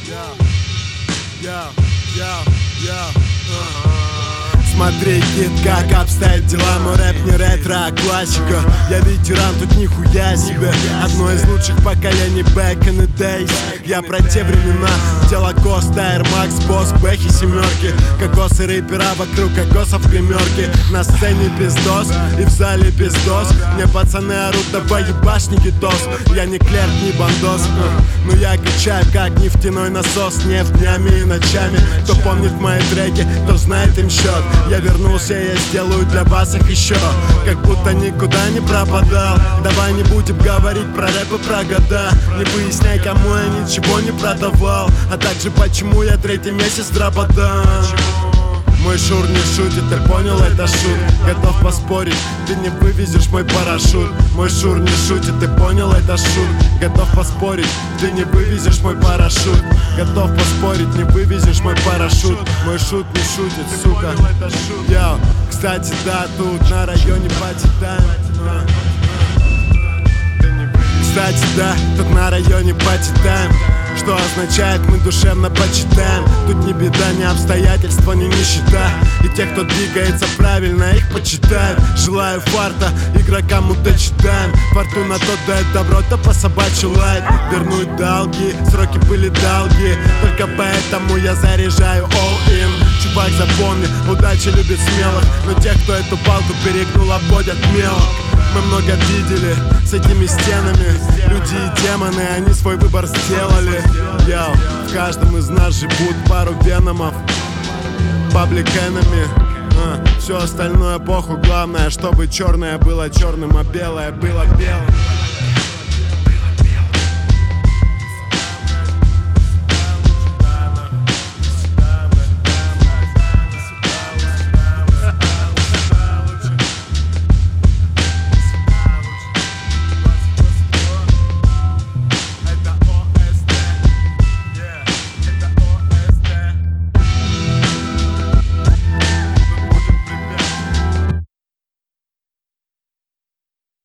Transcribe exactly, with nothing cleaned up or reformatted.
Смотри, кид, как обстоят дела. Мой рэп не ретро, а классика. Я ветеран, тут нихуя себе. Одно из лучших поколений back in the days. Я про те времена. Тело Коста, Air Max, Босс, Бэхи, семерки. Кокосы рэпера вокруг кокосов гримерки. На сцене пиздос и в зале пиздос. Мне пацаны орут, давай ебашники тос. Я не клерк, не бандос, но я качаю как нефтяной насос. Нефть днями и ночами. Кто помнит мои треки, кто знает им счет. Я вернулся, я сделаю для вас их еще. Как будто никуда не пропадал. Давай не будем говорить про рэп и про года. Не выясняй, кому я ничего не продавал. А также почему я третий месяц дропадам. Мой Шур не шутит, ты понял, это шут. Готов поспорить, ты не вывезешь мой парашют. Мой Шур не шутит, ты понял, это шут. Готов поспорить, ты не вывезешь мой парашют. Готов поспорить, не вывезешь мой парашют. Мой шут не шутит, сука. Йоу, кстати, да, тут на районе Пати-тайм. Кстати, да, тут на районе Пати-тайм. Что означает, мы душевно почитаем. Тут ни беда, ни обстоятельства, ни нищета. И те, кто двигается правильно, их почитают. Желаю фарта игрокам, удачитаем. Фортуна то дает добро, то по собачьи лает. Вернуть долги, сроки были долги. Только поэтому я заряжаю all in. Чувак, запомни, удача любит смелых. Но тех, кто эту палку перегнул, обводят мелом. Мы много видели с этими стенами. Люди и демоны, они свой выбор сделали. Йоу, в каждом из нас живут пару веномов. Public enemy. а, Все остальное похуй, главное, чтобы черное было черным, а белое было белым.